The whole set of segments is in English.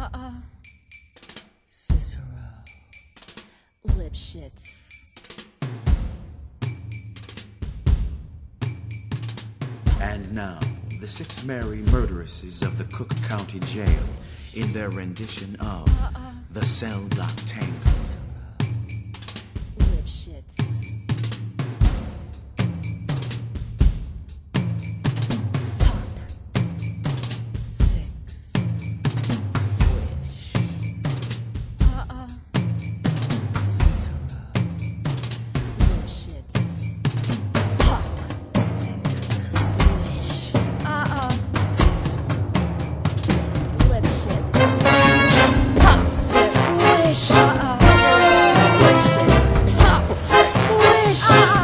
Cicero. Lipschitz. And now, the 6 merry murderesses of the Cook County Jail in their rendition of The Cell Block Tango. Cicero. Lipschitz. Pop. 6. Squish. Cicero. Lipschitz. Pop. 6. Squish. Cicero. Lipschitz. Pop. 6. Squish. Lipschitz. Pop. 6. Squish.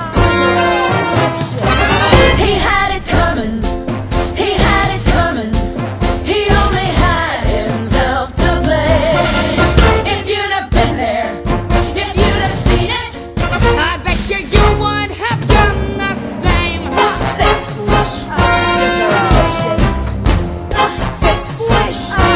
He had it coming. He had it coming. He only had himself to blame. If you'd have been there, if you'd have seen it, I bet you would have done the same. 6 squish. Cicero. Lipschitz. 6 squish.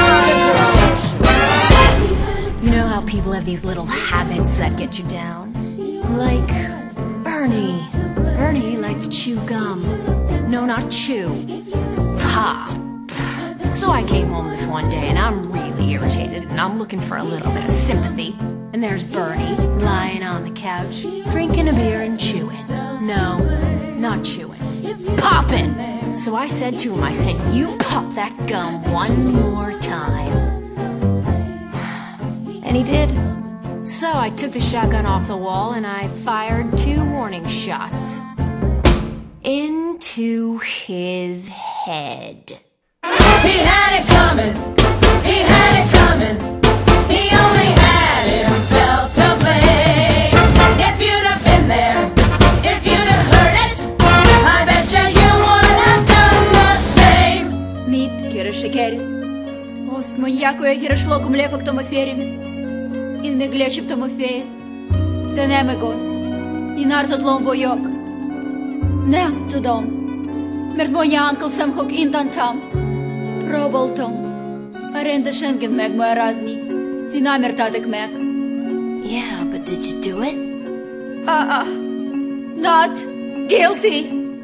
Cicero. You know how people have these little habits that get you down? Like Bernie. Bernie liked to chew gum. No, not chew. Pop. So I came home this one day and I'm really irritated and I'm looking for a little bit of sympathy. And there's Bernie lying on the couch, drinking a beer and chewing. No, not chewing. Popping. So I said to him, I said, you pop that gum one more time. And he did. So I took the shotgun off the wall and I fired 2 warning shots. Into his head. He had it coming. He had it coming. He only had himself to blame. If you'd have been there, if you'd have heard it, I bet you would have done the same. Мід, кіра шекері. Ост моньякує гірашлоку млеко к тому феріме. Ін ме глече в тому феє. Денеме гос. І нартот лом войок. Не тудом. Мертвоня анкл сам хок інтан там. Проболтом. Аренда шенген мег моя разні. Динамер тадек мег. Yeah, but did you do it? Not guilty.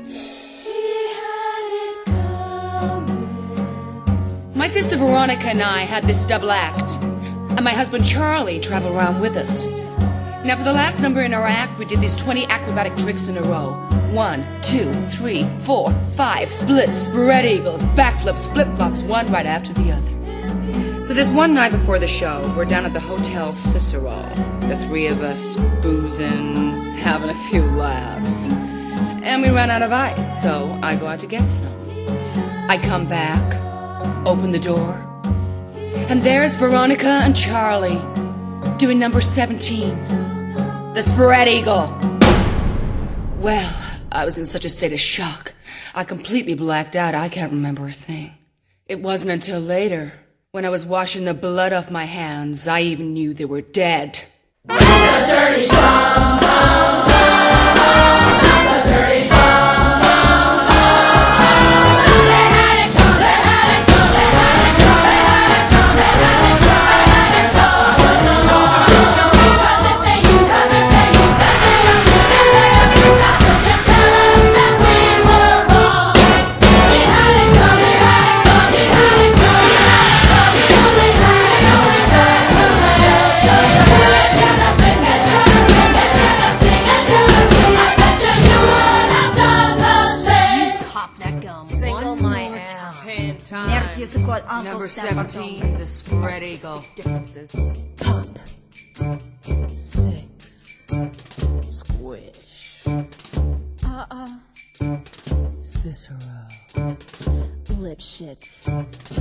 My sister Veronica and I had this double act, and my husband Charlie traveled around with us. Now, for the last number in our act, we did these 20 acrobatic tricks in a row. 1, 2, 3, 4, 5, splits, spread eagles, backflips, flip-flops, one right after the other. So this one night before the show, we're down at the Hotel Cicero, the 3 of us boozing, having a few laughs. And we ran out of ice, so I go out to get some. I come back, open the door, and there's Veronica and Charlie doing number 17, the spread eagle. Well, I was in such a state of shock. I completely blacked out. I can't remember a thing. It wasn't until later, when I was washing the blood off my hands, I even knew they were dead. The dirty bomb, bomb, bomb, bomb, the dirty bomb, bomb, bomb. They had it come, they had it come, they had it come, they had it come, they had it come, they had it come. No more, because if they use us, if they use us, they abuse us, they abuse us. Don't you tell us that we were wrong. He had it come, he had it come, he had it come, he had it come. He only had it, only said to me. If you'd have been there, if you'd have seen it, I bet you would have done the same. Pop that gum. Single one my more ass. time. 10 Nerf je sekot Uncle Number Sam 17, the spread eagle. Differences. Pop. 6. Squish. Cicero. Lipschitz.